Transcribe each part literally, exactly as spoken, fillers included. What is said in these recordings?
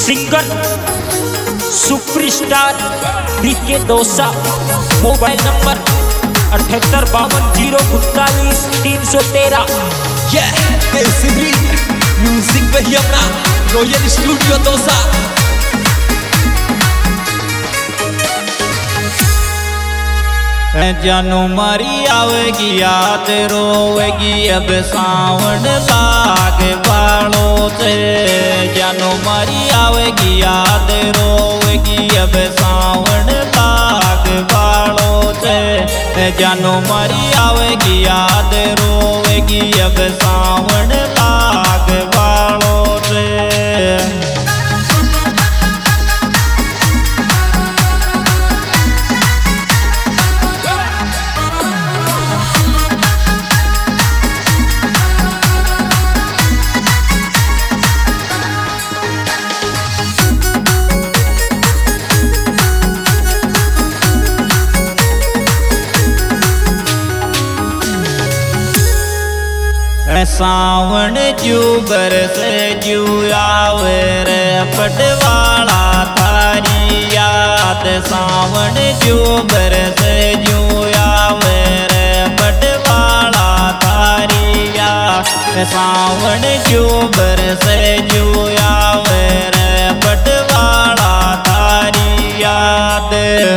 Singer superstar बीके dosa. Mobile number अठहत्तर बावन जीरो उनतालीस तीन सौ तेरह। म्यूजिक पे ही अपना रॉयल स्टूडियो दोसा। जानू मारी आवेगी याद रोवेगी अब सावन लाग बालों से। जानू मारी आवेगी याद रोवेगी अब सावन लाग बालों से। जानू मारी आवेगी याद रोवेगी अब सावन लाग बालों से। सावन जू बरसे जू आवे रे पटवाला थारी याद। सावन जू बरसे जू आवे रे पटवाला थारी याद। सावन जू बरसे जू आवे रे पटवाला थारी याद।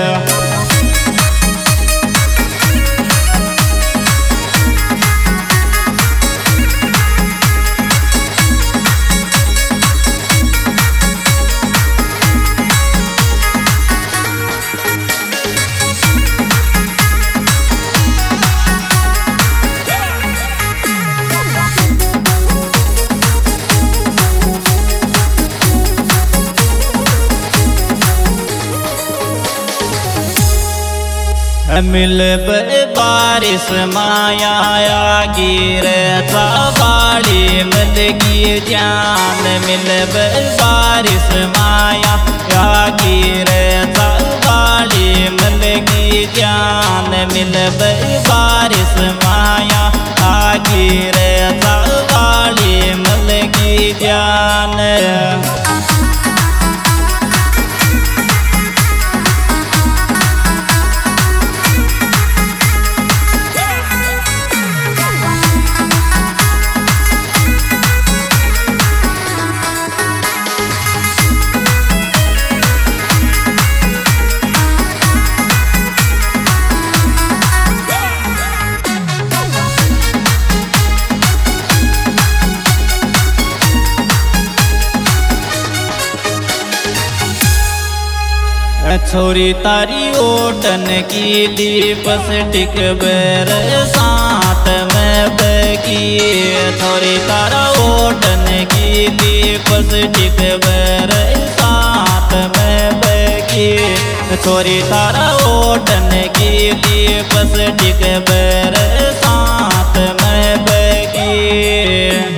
मिल बारिश माया गिर बाड़ी मिल की जान। मिल बारिश माया गिर बाड़ी मिल की जान। मिल बारिश माया गिर बाड़ी मिल की जान। छोरी तारी ओटन की लिपस्टिक बेर साथ में बगी। छोरी तारा ओटन की लिपस्टिक बेर साथ में बगी। छोरी तारा ओटन की लिपस्टिक बेर साथ में बगी।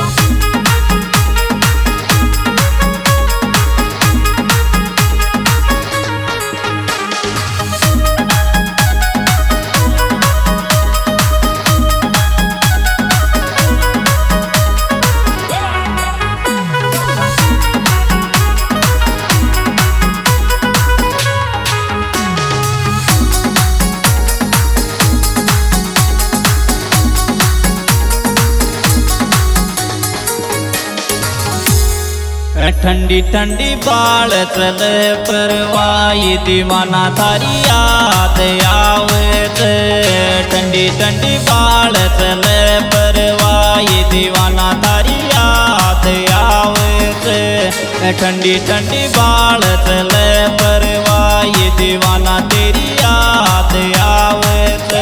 ठंडी ठंडी बाल चले परवाई दीवाना थारी याद आवे थे। ठंडी ठंडी बाल चले परवाई दीवाना थारी याद आवे थे। ठंडी ठंडी बाल चले परवाई दीवाना तेरी याद आवे थे।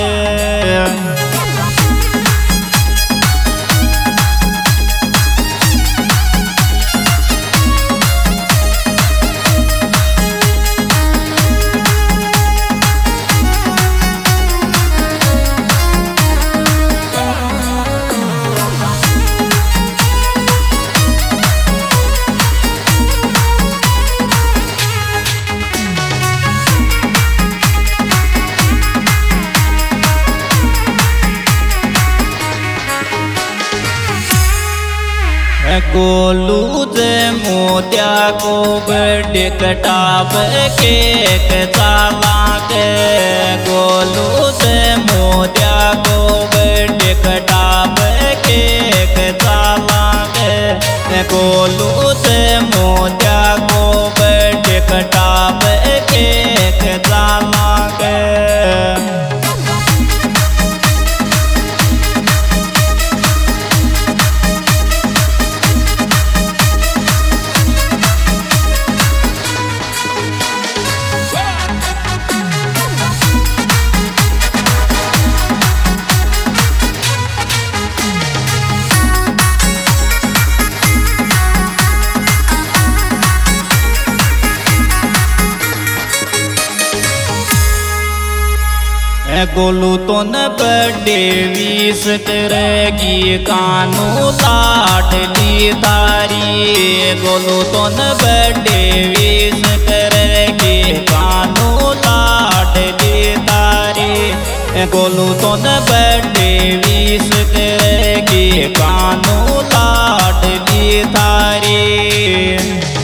गोलू जे मोत्या को बर्थडे कटाव केक चाला के गोलू जे मोत्या को बर्थडे कटाव केक चाला के गोलू जे मोत्या को बर्थडे कटाव केक चाला के गोलू तो न बर्थडे विश करेगी कानू लाडली तारी गोलू तो न बर्थडे विश करेगी कानू लाडली तारी गोलू तो न बर्थडे विश करेगी कानू लाडली तारी।